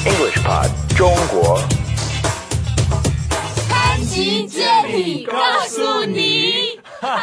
English Pod 中国潘吉接力告诉你。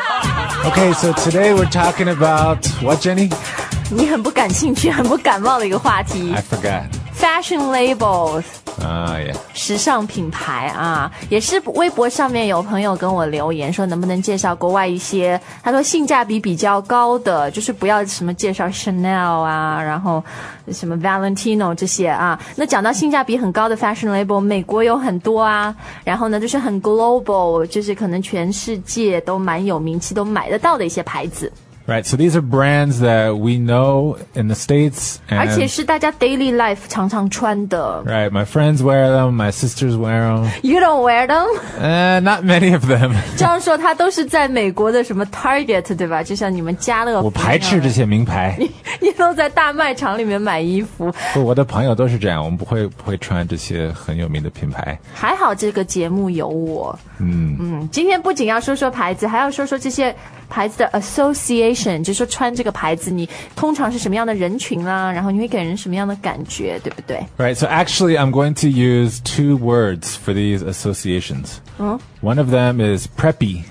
Okay, so today we're talking about what, Jenny? 你很不感兴趣、很不感冒的一个话题。 I forgot. Fashion labels. Yeah. 时尚品牌啊，也是微博上面有朋友跟我留言说，能不能介绍国外一些，他说性价比比较高的，就是不要什么介绍 Chanel 啊，然后什么 Valentino 这些啊。那讲到性价比很高的 fashion label， 美国有很多啊，然后呢就是很 global， 就是可能全世界都蛮有名气，都买得到的一些牌子。 Right, so these are brands that we know in the States. And, 而且是大家 daily life 常常穿的。 Right, my friends wear them, my sisters wear them. You don't wear them? Not many of them. 这样说，他都是在美国的什么 Target 对吧？就像你们家乐福。 我排斥这些名牌。 你都在大卖场里面买衣服。 不，我的朋友都是这样，我们不会穿这些很有名的品牌。 还好这个节目有我。今天不仅要说说牌子，还要说说这些牌子的 association， 就是说穿这个牌子你通常是什么样的人群啦，然后你会给人什么样的感觉，对不对？ Right, so actually I'm going to use two words for these associations. One of them is preppy.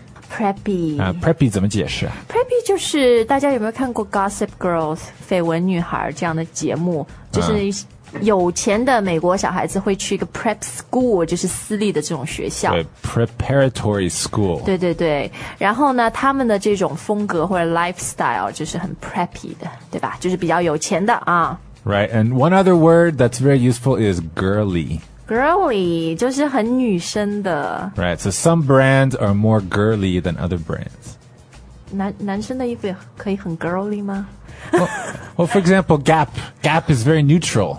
Preppy 怎么解释啊？ Preppy 就是大家有没有看过 Gossip Girls 绯闻女孩这样的节目，就是有钱的美国小孩子会去一个 prep school， 就是私立的这种学校。 对 ，preparatory school。 对对对，然后呢，他们的这种风格或者 lifestyle 就是很 preppy 的，对吧？就是比较有钱的啊。 Right, and one other word that's very useful is girly. Girly 就是很女生的。 Right, so some brands are more girly than other brands. 男生的衣服也可以很 girly 吗？ Well, for example, Gap is very neutral.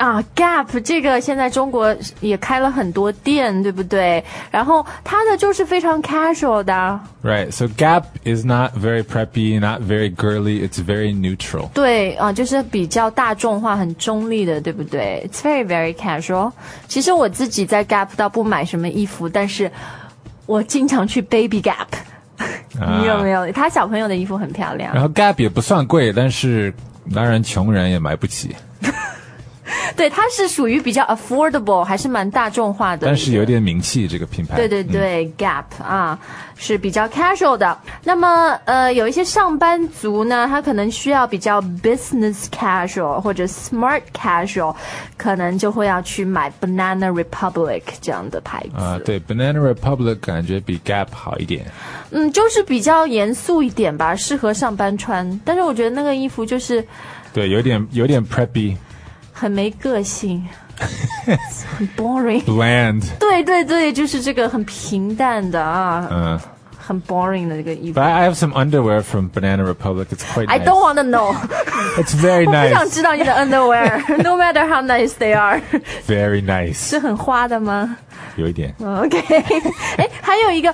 Gap 这个现在中国也开了很多店，对不对？然后它的就是非常 casual 的。 Right, so Gap is not very preppy, not very girly, it's very neutral. 对就是比较大众化、很中立的，对不对？ It's very, very casual. 其实我自己在 Gap 倒不买什么衣服，但是我经常去 Baby Gap。你有没有？他小朋友的衣服很漂亮。 然后 Gap 也不算贵，但是当然穷人也买不起。 对，它是属于比较 affordable， 还是蛮大众化的， 但是有点名气这个品牌。 对对对，Gap 是比较 casual 的。那么有一些上班族呢，他可能需要比较 business casual 或者 smart casual， 可能就会要去买 Banana Republic 这样的牌子。 对 ，Banana Republic 感觉比 Gap 好一点。 就是比较严肃一点吧，适合上班穿。但是我觉得那个衣服就是对，有点 preppy。 很没个性，很 boring， bland。 对对对，就是这个很平淡的很 boring 的这个衣服。 But I have some underwear from Banana Republic. It's quite nice. I don't want to know. It's very nice. 我不想知道你的 underwear，no matter how nice they are. Very nice. 是很花的吗？ 有一点。 OK. 还有一个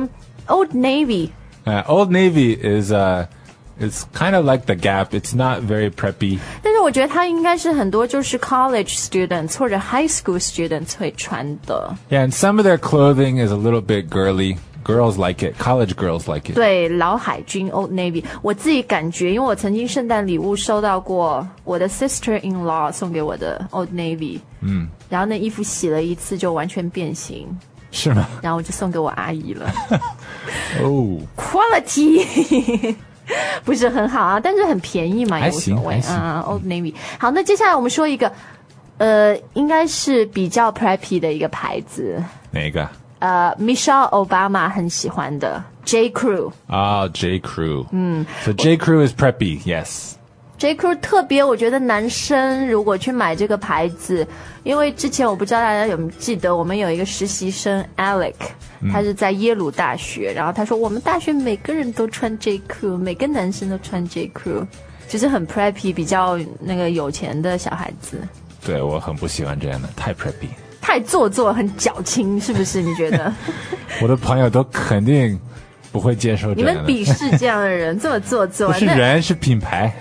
Old Navy. Old Navy is...It's kind of like the Gap. It's not very preppy. 但是我觉得它应该是很多就是 college students 或者 high school students 会穿的。 Yeah, and some of their clothing is a little bit girly. Girls like it. College girls like it. 对，老海军 Old Navy， 我自己感觉，因为我曾经圣诞礼物收到过我的 sister-in-law 送给我的 Old Navy。然后那衣服洗了一次就完全变形。 是吗？ 然后我就送给我阿姨了。Quality 不是很好啊，但是很便宜嘛，也无所谓啊。Old Navy。好，那接下来我们说一个，应该是比较 preppy 的一个牌子。 哪个 ？Michelle Obama 很喜欢的 J. Crew。J. Crew。So J. Crew is preppy, yes. J. Crew 特别，我觉得男生如果去买这个牌子，因为之前我不知道大家有没有记得，我们有一个实习生 Alec，他是在耶鲁大学，然后他说我们大学每个人都穿 J. Crew， 每个男生都穿 J. Crew， 就是很 preppy， 比较那个有钱的小孩子。 对，我很不喜欢这样的，太 preppy， 太做作，很矫情，是不是？你觉得？ 我的朋友都肯定不会接受这样的。 你们鄙视这样的人，这么做作？ 不是人，是品牌。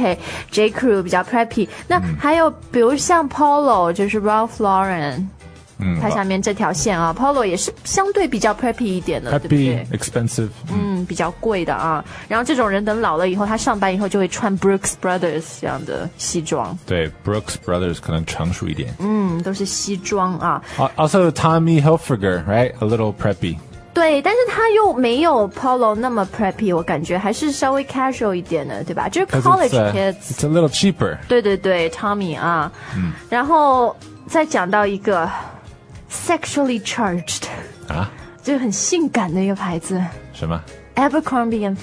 OK，J. Crew 比较 preppy。那还有比如像 Polo， 就是 Ralph Lauren。 它下面这条线啊 Polo 也是相对比较 preppy 一点的， preppy, 对不对 expensive. 比较贵的啊。然后这种人等老了以后，他上班以后就会穿 Brooks Brothers 这样的西装。 对 Brooks Brothers 可能成熟一点。 都是西装啊。 Also Tommy Hilfiger, right? A little preppy. 对，但是他又没有 Polo 那么 preppy， 我感觉还是稍微 casual 一点的，对吧？就是 college kids。 It's a little cheaper. 对 ，Tommy 啊。然后再讲到一个 sexually charged 啊， 就是很性感的一个牌子。 什么 ？Abercrombie and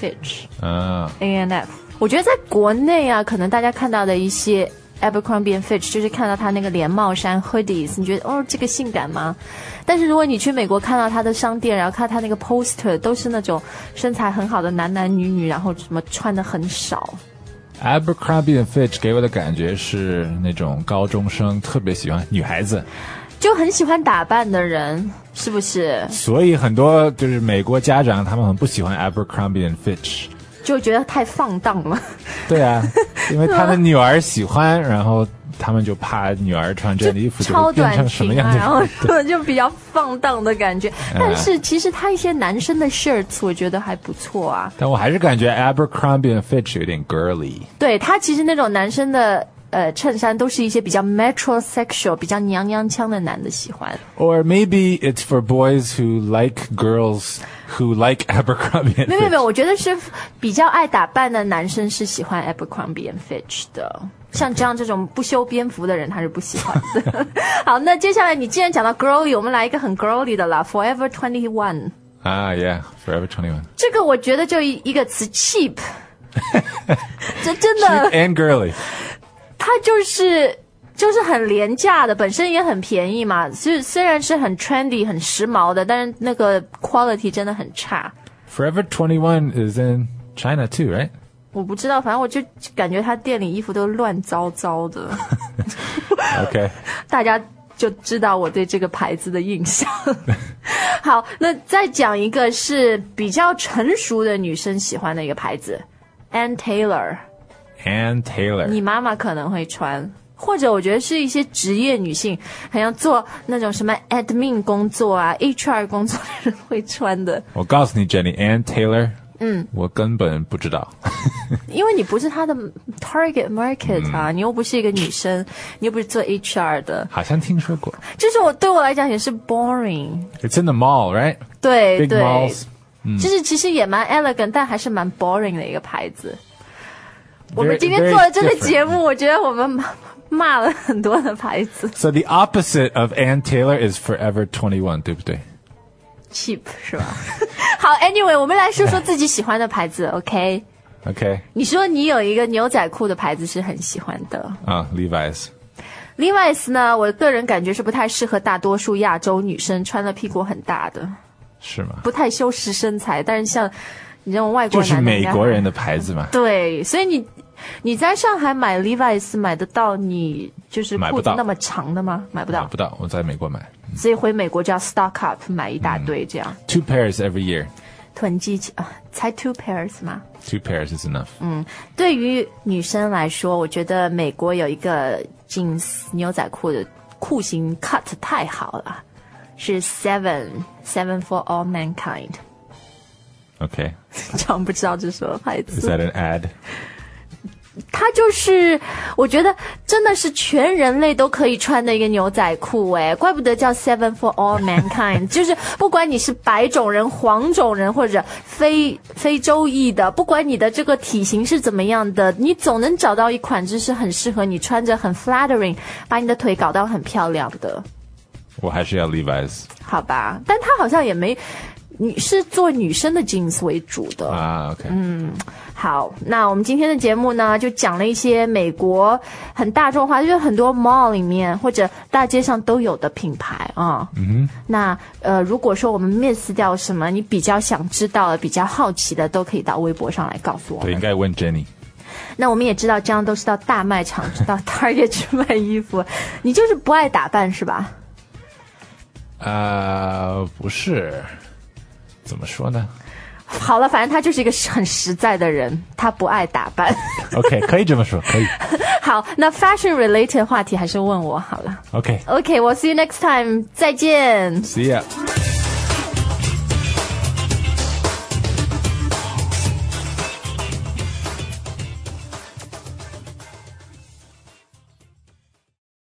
Fitch。A&F。我觉得在国内啊，可能大家看到的一些 Abercrombie and Fitch 就是看到他那个连帽衫 hoodies， 你觉得这个性感吗？但是如果你去美国看到他的商店，然后看他那个 poster， 都是那种身材很好的男男女女，然后什么穿的很少。 Abercrombie and Fitch 给我的感觉是那种高中生特别喜欢女孩子， 就很喜欢打扮的人，是不是？ 所以很多就是美国家长他们很不喜欢 Abercrombie and Fitch， 就觉得太放荡了。 对啊，因为他的女儿喜欢，然后他们就怕女儿穿这样的衣服就会变成什么样子， 然后就比较放荡的感觉。但是其实他一些男生的 shirts 我觉得还不错啊。 但我还是感觉 Abercrombie and Fitch 有点 girly。 对，他其实那种男生的衬衫都是一些比较 metrosexual 比较娘娘腔的男的喜欢。 Or maybe it's for boys who like girls who like Abercrombie and Fitch。 没有，我觉得是比较爱打扮的男生是喜欢 Abercrombie and Fitch 的，像这样这种不修边幅的人他是不喜欢的。好，那接下来你既然讲到 girly， 我们来一个很 girly 的啦， Forever 21。 Yeah, Forever 21。 这个我觉得就一个词 cheap。 这真的 Cheap and girly。 它就是很廉价的，本身也很便宜嘛，虽然是很 trendy 很时髦的，但是那个 quality 真的很差。 Forever 21 is in China too, right? 我不知道，反正我就感觉他店里衣服都乱糟糟的。 OK。 大家就知道我对这个牌子的印象。好，那再讲一个是比较成熟的女生喜欢的一个牌子 Ann Taylor。Ann Taylor， 你妈妈可能会穿，或者我觉得是一些职业女性，好像做那种什么 admin 工作啊 HR 工作的人会穿的。 我告诉你 Jenny， Ann Taylor， 我根本不知道。 因为你不是她的 target market 啊，你又不是一个女生，你又不是做 HR 的。 好像听说过。 就是对我来讲也是 boring。 It's in the mall, right? 对 Big 对 malls。 就是其实也蛮 elegant， 但还是蛮 boring 的一个牌子。我们今天做了这个节目，我觉得我们骂了很多的牌子。 So the opposite of Ann Taylor is Forever 21， 对不对？ cheap 是吧？好 anyway 我们来说说自己喜欢的牌子。 OK， 你说你有一个牛仔裤的牌子是很喜欢的。Levi's 呢，我个人感觉是不太适合大多数亚洲女生，穿了屁股很大的。 是吗？ 不太修饰身材，但是像你这种外国男的就是美国人的牌子嘛。 对，所以你在上海买 Levi's 买得到你就是裤子那么长的吗？买不到。 我在美国买。 所以回美国就要 stock up 买一大堆这样。 2 pairs every year。 囤积才 2 pairs 吗 ？2 pairs is enough。 对于女生来说，我觉得美国有一个 jeans 牛仔裤的裤型 cut 太好了，是 Seven for All Mankind。 OK。 常不知道这是什么牌子。 Is that an ad？ 它就是我觉得真的是全人类都可以穿的一个牛仔裤诶，怪不得叫 Seven for All Mankind。 就是不管你是白种人黄种人或者非洲裔的，不管你的这个体型是怎么样的，你总能找到一款就是很适合你穿着很 flattering 把你的腿搞到很漂亮的。 我还是要 Levi's。 好吧，但它好像也没你是做女生的 jeans 为主的啊 OK。 好，那我们今天的节目呢就讲了一些美国很大众化，就是很多 mall 里面或者大街上都有的品牌啊。那如果说我们 miss 掉什么你比较想知道的比较好奇的，都可以到微博上来告诉我们。 对，应该问 Jenny。 那我们也知道这样都是到大卖场到 Target 去卖衣服。你就是不爱打扮是吧？ 不是，怎么说呢？ 好了，反正他就是一个很实在的人，他不爱打扮。 OK， 可以这么说，可以。 好，那 fashion related 话题还是问我好了。 OK， 我 see you next time， 再见。 See ya。